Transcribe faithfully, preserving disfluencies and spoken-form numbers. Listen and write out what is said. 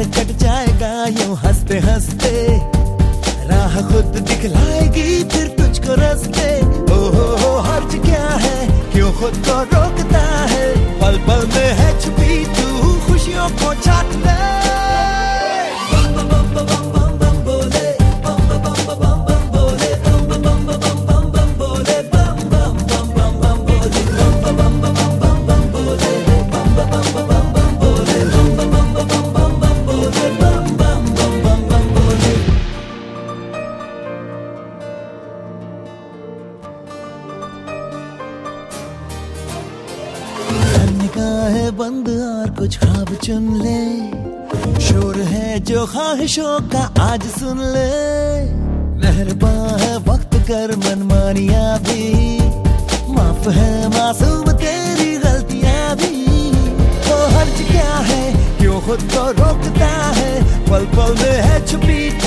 Cut जाएगा यूं हंसते हंसते, राह खुद दिखलाएगी फिर तुझको रास्ते। ओ हो हो हर्ज क्या है, क्यों खुद को रोकता है, पल पल में है छुपी तू खुशियों को छाट ले। है बंद और कुछ ख्वाब चुन ले, शोर है जो ख्वाहिशों का आज सुन ले। मेहरबान है वक्त कर मनमानियां भी, माफ है मासूम तेरी गलतियां भी। तो हर्ज क्या है, क्यों खुद को रोकता है, पल पल में है छुपी